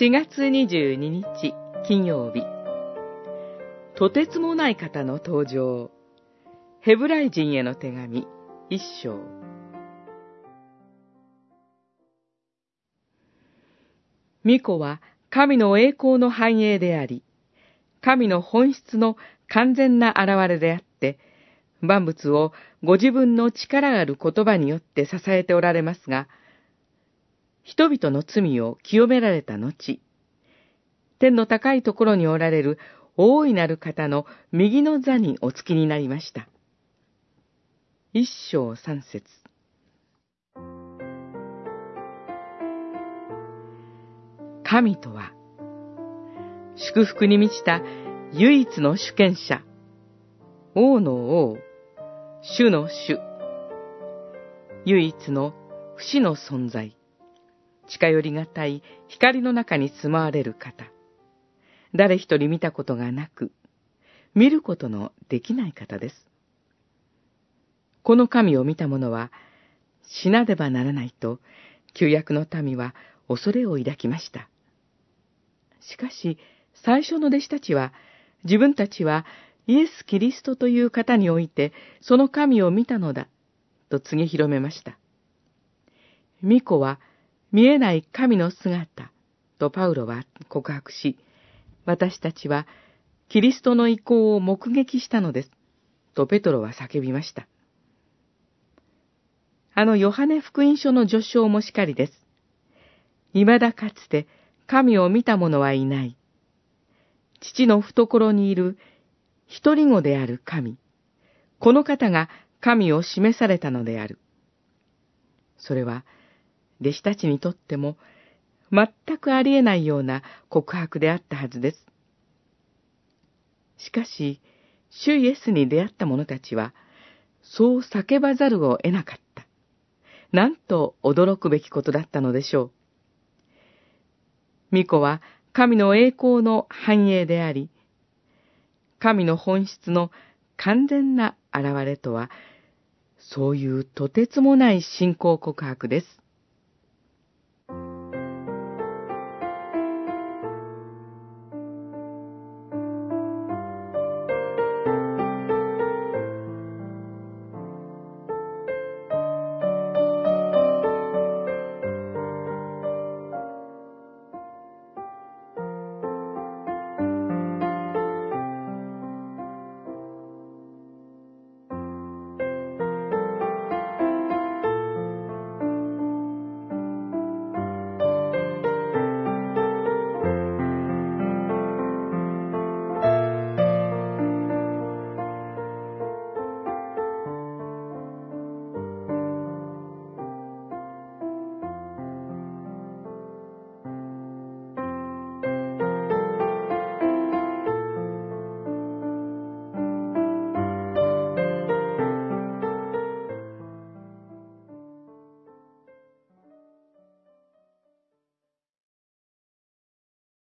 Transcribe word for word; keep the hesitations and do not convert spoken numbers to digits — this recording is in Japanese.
しがつにじゅうににち金曜日、とてつもない方の登場。ヘブライ人への手紙一章。御子は神の栄光の繁栄であり、神の本質の完全な現れであって、万物をご自分の力ある言葉によって支えておられますが、人々の罪を清められた後、天の高いところにおられる大いなる方の右の座におつきになりました。一章三節。神とは、祝福に満ちた唯一の主権者、王の王、主の主、唯一の不死の存在、近寄りがたい光の中に住まわれる方、誰一人見たことがなく、見ることのできない方です。この神を見た者は、死なねばならないと、旧約の民は恐れを抱きました。しかし、最初の弟子たちは、自分たちはイエス・キリストという方において、その神を見たのだ、と告げ広めました。御子は、見えない神の姿、とパウロは告白し、私たちは、キリストの意向を目撃したのです、とペトロは叫びました。あのヨハネ福音書の序章もしかりです。未だかつて神を見た者はいない。父の懐にいる一人子である神。この方が神を示されたのである。それは弟子たちにとっても全くありえないような告白であったはずです。しかし、主イエスに出会った者たちは、そう叫ばざるを得なかった。なんと驚くべきことだったのでしょう。御子は神の栄光の繁栄であり、神の本質の完全な現れとは、そういうとてつもない信仰告白です。